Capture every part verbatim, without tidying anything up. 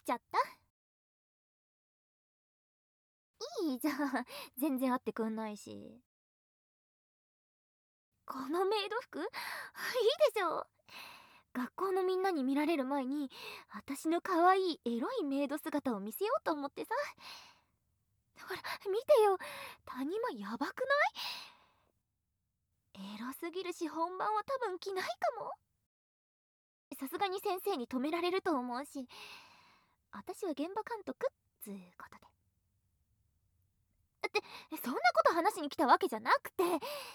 ちゃった。いいじゃん。全然会ってくんないし。このメイド服いいでしょ。学校のみんなに見られる前に私の可愛いエロいメイド姿を見せようと思ってさ。ほら見てよ、谷間やばくない？エロすぎるし本番は多分着ないかも。さすがに先生に止められると思うし、私は現場監督っつうことで。ってそんなこと話しに来たわけじゃなくて、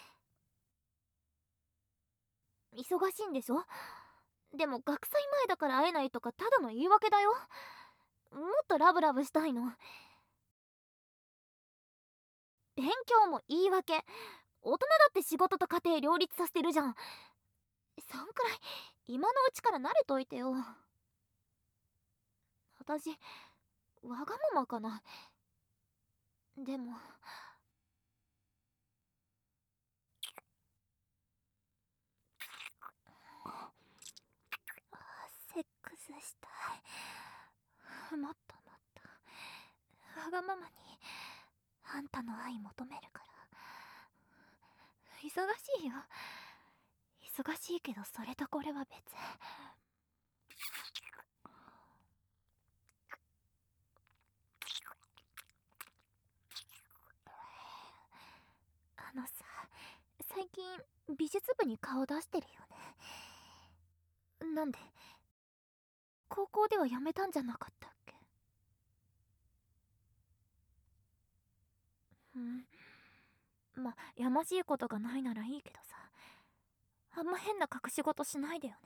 忙しいんでしょ。でも学祭前だから会えないとかただの言い訳だよ。もっとラブラブしたいの。勉強も言い訳。大人だって仕事と家庭両立させてるじゃん。そんくらい今のうちから慣れといてよ。私わがままかな。でもセックスしたい。もっともっとわがままにあんたの愛求めるから。忙しいよ。忙しいけどそれとこれは別。あのさ、最近美術部に顔出してるよね。なんで？高校ではやめたんじゃなかったっけ？うん、ま、やましいことがないならいいけどさ、あんま変な隠し事しないでよ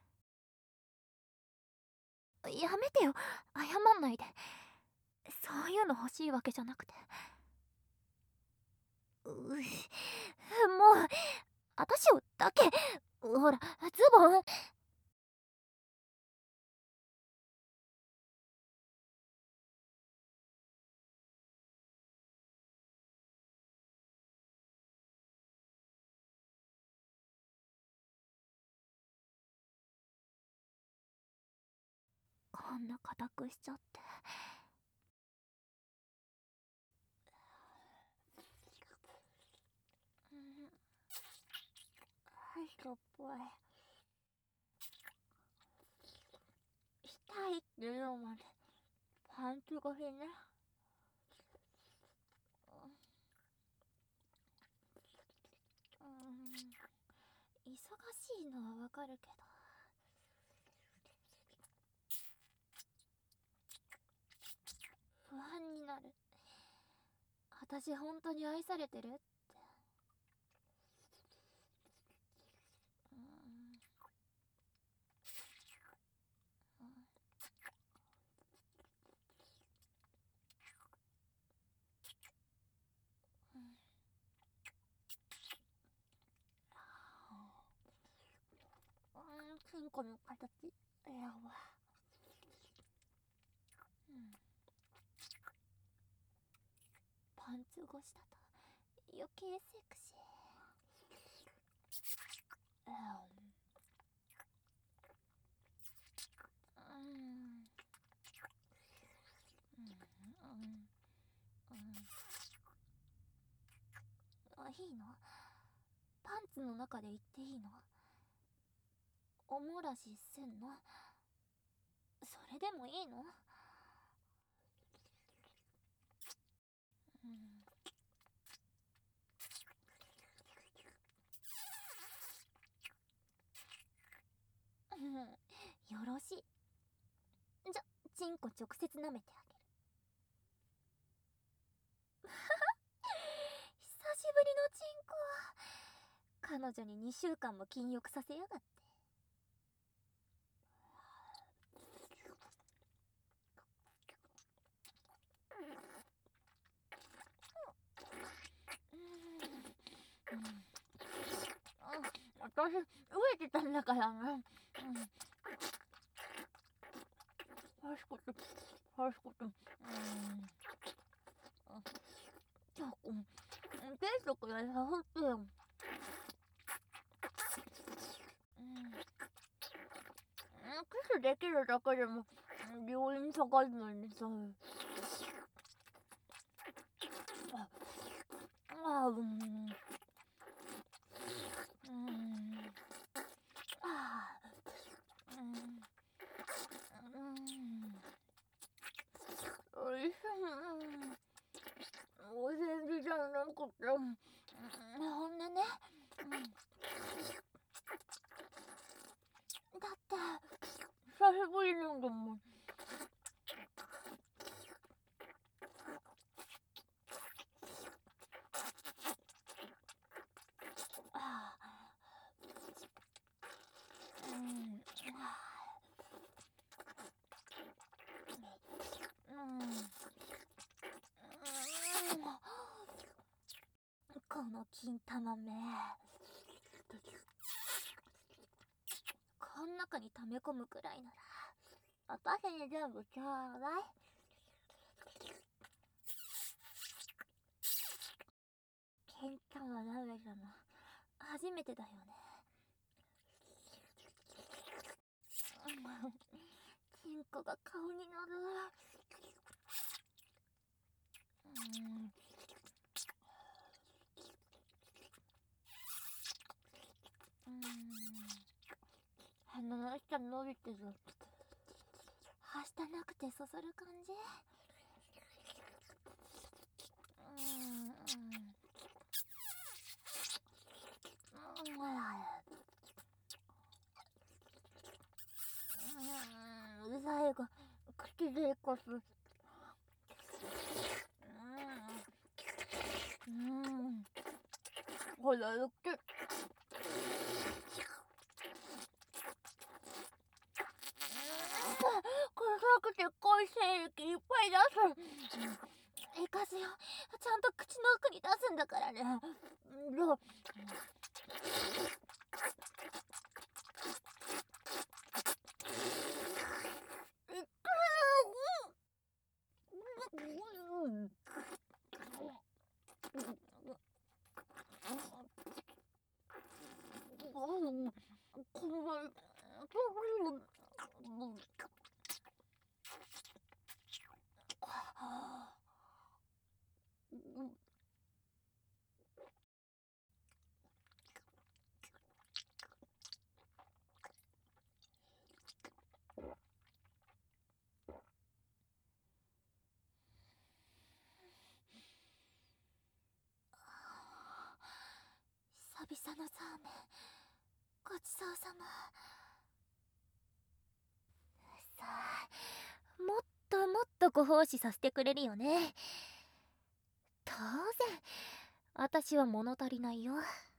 ね。やめてよ、謝んないで。そういうの欲しいわけじゃなくて。うもう私をだけ、ほらズボン。こんな硬くしちゃって。うん、はいしょっぽい。痛いって言うまでパンツ越しね。うん、忙しいのはわかるけど、不安になる。私本当に愛されてるって。うん、うん、うん、チンコの形やば。うん、パンツ越しだと余計セクシー。うん、うん、うん、うん、あ、いいの？パンツの中で言っていいの？おもらしすんの？それでもいいの？うん、うん、よろしい。じゃ、チンコ直接舐めてあげる。久しぶりのチンコ。彼女ににしゅうかんも禁欲させやがって。うん、うん、私飢えてたんだからな。うん、はしこと、はしこと。うん、じゃあ、うん、定食で誘ってよ。うん、キスできるだけでも病院探すのにさ。あ、うん。うん。あ、うん。うん。おいしい。お世辞じゃなくて、ほんでね、うん、だって久しぶりなんだもん。ああ、うん、うん、うん、この金玉め、こん中に溜め込むくらいなら私に全部ちょうだい。金玉鍋様初めてだよね。チンコが顔に乗る。うん、うん、鼻の下伸びてる。はしたなくてそそる感じ。うん、うん、うん、最後口でこす。うん、うん、ほらよけ。臭くて濃い精液いっぱい出す。いかずよ、ちゃんと口の奥に出すんだからね。どう？久々のザーメンごちそうさま。さあ、もっともっとご奉仕させてくれるよね。当然私は物足りないよ。